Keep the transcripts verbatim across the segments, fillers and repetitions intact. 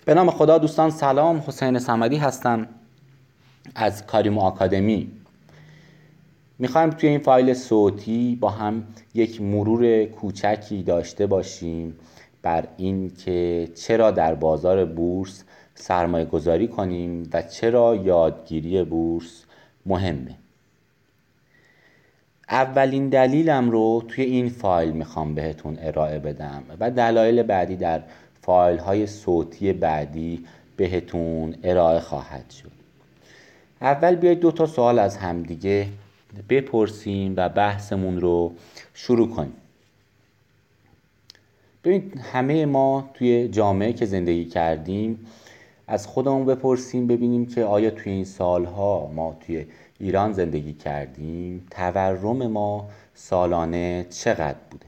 به نام خدا. دوستان سلام، حسین صمدی هستم از کاریمو آکادمی. میخوایم توی این فایل صوتی با هم یک مرور کوچکی داشته باشیم بر این که چرا در بازار بورس سرمایه گذاری کنیم و چرا یادگیری بورس مهمه. اولین دلیلم رو توی این فایل میخوام بهتون ارائه بدم و دلایل بعدی در فایل های صوتی بعدی بهتون ارائه خواهد شد. اول بیایید دو تا سوال از همدیگه بپرسیم و بحثمون رو شروع کنیم. ببینید، همه ما توی جامعه که زندگی کردیم از خودمون بپرسیم ببینیم که آیا توی این سالها ما توی ایران زندگی کردیم تورم ما سالانه چقدر بوده.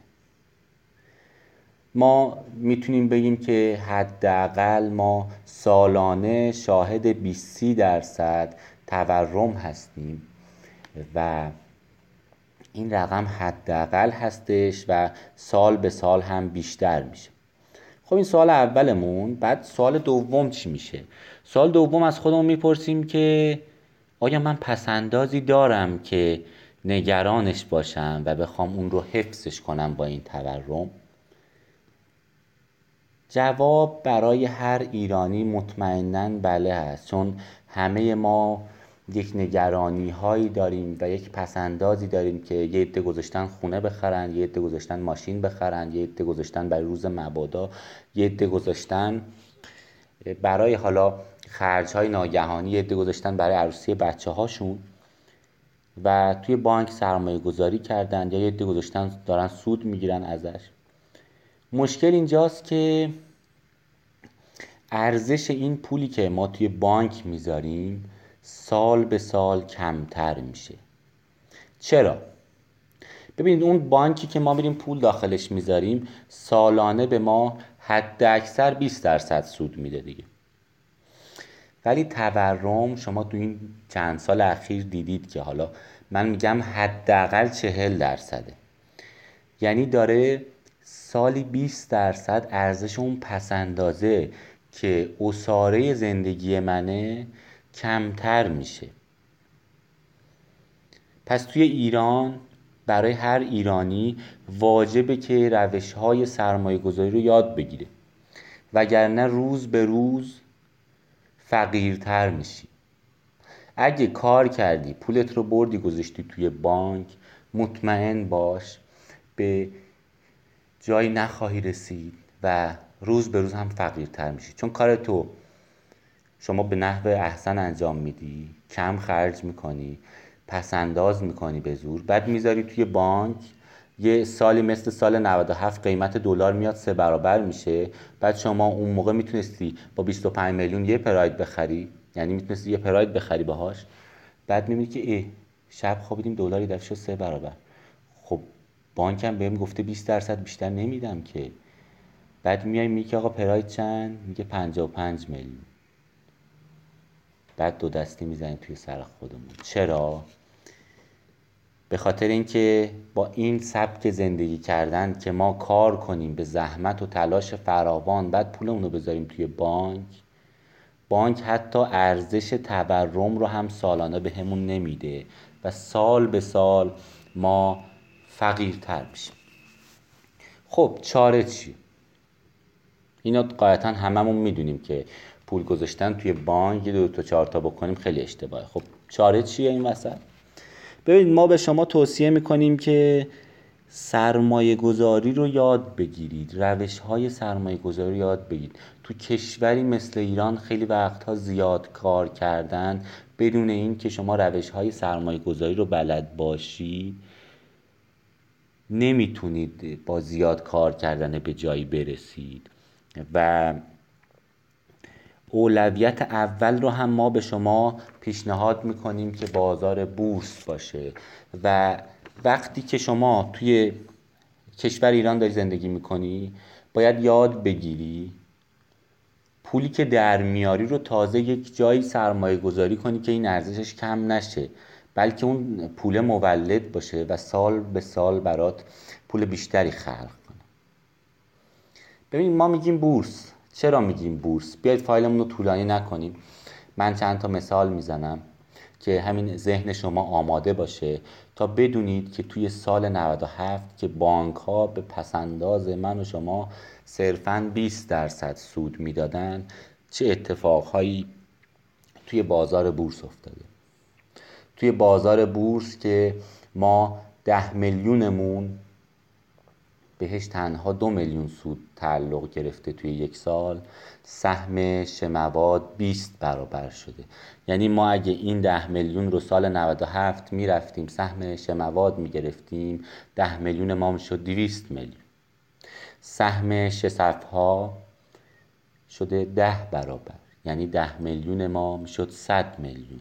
ما میتونیم بگیم که حداقل ما سالانه شاهد بیست درصد تورم هستیم و این رقم حداقل هستش و سال به سال هم بیشتر میشه. خب این سوال اولمون. بعد سوال دوم چی میشه؟ سوال دوم از خودمون میپرسیم که آیا من پسندازی دارم که نگرانش باشم و بخوام اون رو حفظش کنم با این تورم؟ جواب برای هر ایرانی مطمئناً بله هست، چون همه ما یک نگرانی هایی داریم و یک پسندازی داریم که یه عده گذاشتن خونه بخرن، یه عده گذاشتن ماشین بخرن، یه عده گذاشتن برای روز مبادا، یه عده گذاشتن برای حالا خرج های ناگهانی، یه عده گذاشتن برای عروسی بچه هاشون و توی بانک سرمایه گذاری کردن، یا یه عده گذاشتن دارن سود میگیرن ازش. مشکل اینجاست که ارزش این پولی که ما توی بانک میذاریم سال به سال کمتر میشه. چرا؟ ببینید، اون بانکی که ما میریم پول داخلش میذاریم سالانه به ما حد اکثر بیست درصد سود میده دیگه، ولی تورم شما تو این چند سال اخیر دیدید که حالا من میگم حداقل چهل درصده، یعنی داره سالی بیست درصد ارزش اون پسندازه که اساره زندگی منه کمتر میشه. پس توی ایران برای هر ایرانی واجبه که روش‌های سرمایه گذاری رو یاد بگیره، وگرنه روز به روز فقیرتر میشی. اگه کار کردی پولت رو بردی گذاشتی توی بانک، مطمئن باش به جایی نخواهی رسید و روز به روز هم فقیرتر میشی، چون کار تو شما به نحو احسن انجام میدی، کم خرج میکنی، پسنداز میکنی به زور، بعد میذاری توی بانک. یه سالی مثل سال نود و هفت قیمت دلار میاد سه برابر میشه، بعد شما اون موقع میتونستی با بیست و پنج میلیون یه پراید بخری، یعنی میتونستی یه پراید بخری باهاش، بعد میبینی که ای شب خوابیدیم دلاری دفعه شد سه برابر. خب بانکم بهم گفته بیست درصد بیشتر نمیدم که. بعد میای میگی که آقا پراید چند؟ میگه پنجاه و پنج میلیون. بعد دو دستی میزنیم توی سر خودمون. چرا؟ به خاطر اینکه با این سبک زندگی کردن که ما کار کنیم به زحمت و تلاش فراوان، بعد پولمون رو بذاریم توی بانک، بانک حتی ارزش تورم رو هم سالانه به همون نمیده و سال به سال ما فقیرتر میشیم. خب چاره چی؟ اینا قاعدتا هممون میدونیم که پول گذاشتن توی بانک یه دو تا چهار تا بکنیم خیلی اشتباهه. خب چاره چیه این وسط؟ ببینید، ما به شما توصیه میکنیم که سرمایه گذاری رو یاد بگیرید، روش های سرمایه گذاری رو یاد بگیرید. تو کشوری مثل ایران خیلی وقتها زیاد کار کردن بدون این که شما روش های سرمایه گذاری رو بلد باشی نمیتونید با زیاد کار کردن به جایی برسید و اولویت اول رو هم ما به شما پیشنهاد میکنیم که بازار بورس باشه. و وقتی که شما توی کشور ایران داری زندگی میکنی باید یاد بگیری پولی که در میاری رو تازه یک جایی سرمایه گذاری کنی که این ارزشش کم نشه، بلکه اون پول مولد باشه و سال به سال برات پول بیشتری خلق کنه. ببین، ما میگیم بورس. چرا میگیم بورس؟ بیاید فایلمون رو طولانی نکنیم، من چند تا مثال میزنم که همین ذهن شما آماده باشه تا بدونید که توی سال نود و هفت که بانک ها به پسنداز من و شما صرفاً بیست درصد سود میدادن چه اتفاقهایی توی بازار بورس افتاده. توی بازار بورس که ما ده میلیونمون بهش تنها دو میلیون سود تعلق گرفته توی یک سال، سهم شمواد بیست برابر شده. یعنی ما اگه این ده میلیون رو سال نود و هفت میرفتیم سهم شمواد میگرفتیم، ده میلیون ما میشد دویست میلیون. سهم شصفها شده ده برابر، یعنی ده میلیون ما میشد صد میلیون.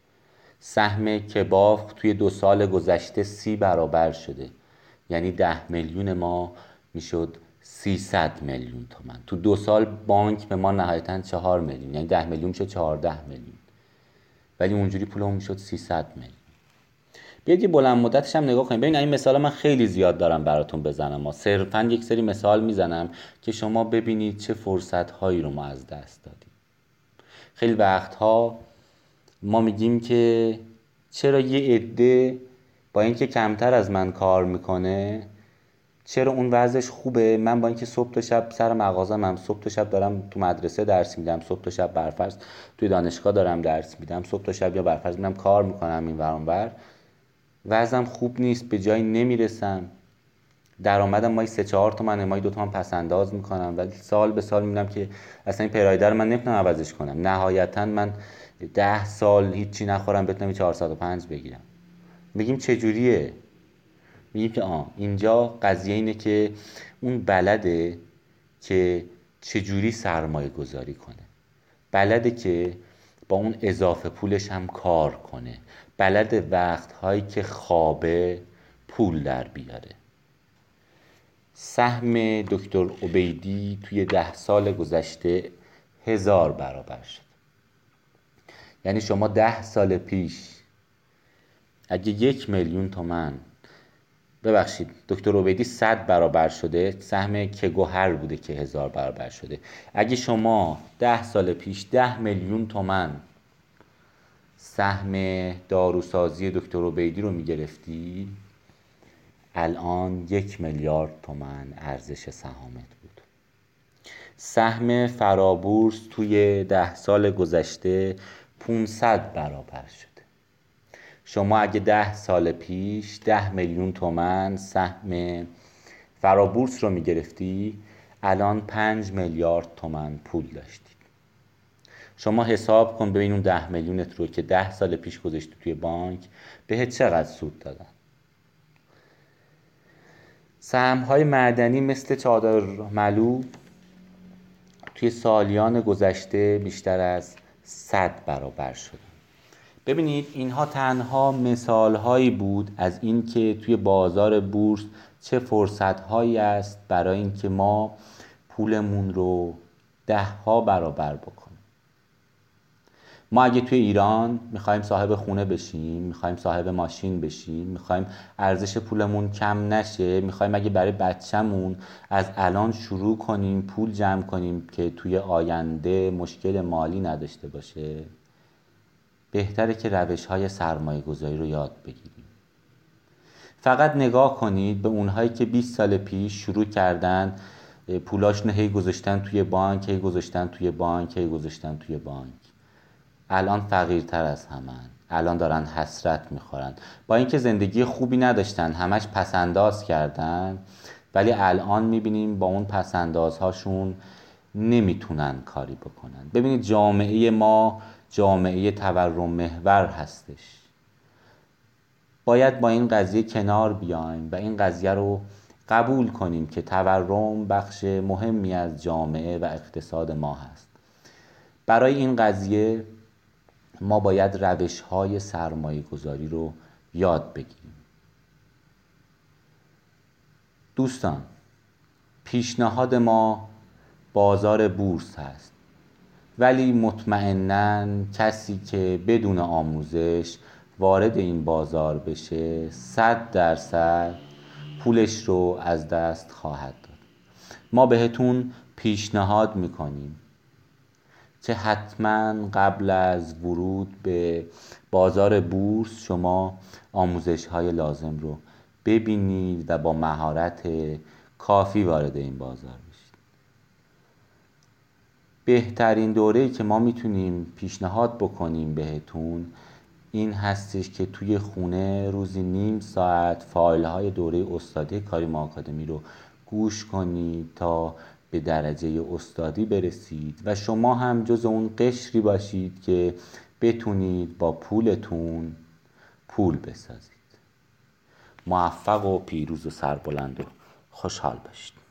سهم کباف توی دو سال گذشته سی برابر شده، یعنی ده میلیون ما میشد سیصد میلیون تومان. تو دو سال بانک به ما نهایتاً چهار میلیون، یعنی ده میلیون میشد چهارده میلیون، ولی اونجوری پولمون میشد سیصد میلیون. بیاید یه بلند مدتش هم نگاه کنیم. ببین این مثالا من خیلی زیاد دارم براتون بزنم، ما صرفاً یک سری مثال میزنم که شما ببینید چه فرصت هایی رو ما از دست دادیم. خیلی وقتها ما میگیم که چرا یه عده با اینکه کمتر از من کار میکنه چرا اون وضعش خوبه، من با اینکه صبح تا شب سر مغازم هم، صبح تا شب دارم تو مدرسه درس میدم، صبح تا شب برفرض توی دانشگاه دارم درس میدم، صبح تا شب یا برفرض میدم کار میکنم این ور اون ور، وضعم خوب نیست، به جایی نمیرسم، درآمدم مایی سه چهار تومنه، مایی دو تومن پس انداز میکنم، ولی سال به سال میبینم که اصلا این پرایده رو من نمیتونم عوضش کنم، نهایتا من ده سال هیچی نخورم بتونم چهارصد و پنج بگیرم. میگیم چجوریه؟ میگیم که آه اینجا قضیه اینه که اون بلده که چجوری سرمایه گذاری کنه، بلده که با اون اضافه پولش هم کار کنه، بلده وقتهایی که خوابه پول در بیاره. سهم دکتر عبیدی توی ده سال گذشته هزار برابر شد. یعنی شما ده سال پیش اگه یک میلیون تومن، ببخشید دکتر عبیدی صد برابر شده، سهم کگوهر بوده که هزار برابر شده، اگه شما ده سال پیش ده میلیون تومن سهم داروسازی دکتر عبیدی رو میگرفتی، الان یک میلیارد تومن ارزش سهامت بود. سهم فرابورس توی ده سال گذشته پانصد برابر شده. شما اگه ده سال پیش ده میلیون تومن سهم فرابورس رو میگرفتی، الان پنج میلیارد تومن پول داشتید. شما حساب کن ببین اون ده میلیونت رو که ده سال پیش گذاشتی توی بانک بهت چقدر سود دادن. سهم‌های معدنی مثل چادر ملو توی سالیان گذشته بیشتر از صد برابر شد. ببینید اینها تنها مثال‌هایی بود از این که توی بازار بورس چه فرصت‌هایی است برای اینکه ما پولمون رو ده ها برابر بکنیم. ما اگه توی ایران میخوایم صاحب خونه بشیم، میخوایم صاحب ماشین بشیم، میخوایم ارزش پولمون کم نشه، میخوایم اگه برای بچه‌مون از الان شروع کنیم پول جمع کنیم که توی آینده مشکل مالی نداشته باشه، بهتره که روش‌های سرمایه گذاری رو یاد بگیریم. فقط نگاه کنید به اونهایی که بیست سال پیش شروع کردن پولاشون هی گذاشتن توی بانک، هی گذاشتن توی بانک، هی گذاشتن توی بانک، الان فقیرتر از همن، الان دارن حسرت میخورن، با اینکه زندگی خوبی نداشتن، همش پسنداز کردن، ولی الان میبینیم با اون پسندازهاشون نمیتونن کاری بکنن. ببینید جامعه ما جامعه تورم محور هستش، باید با این قضیه کنار بیایم و این قضیه رو قبول کنیم که تورم بخش مهمی از جامعه و اقتصاد ما هست. برای این قضیه ما باید روش‌های سرمایه گذاری رو یاد بگیریم. دوستان، پیشنهاد ما بازار بورس هست، ولی مطمئناً کسی که بدون آموزش وارد این بازار بشه صد درصد پولش رو از دست خواهد داد. ما بهتون پیشنهاد میکنیم که حتما قبل از ورود به بازار بورس شما آموزش های لازم رو ببینید و با مهارت کافی وارد این بازار بشید. بهترین دوره‌ای که ما میتونیم پیشنهاد بکنیم بهتون این هستش که توی خونه روزی نیم ساعت فایل های دوره استادی کاریما آکادمی رو گوش کنید تا به درجه استادی برسید و شما هم جز اون قشری باشید که بتونید با پولتون پول بسازید. موفق و پیروز و سربلند و خوشحال باشید.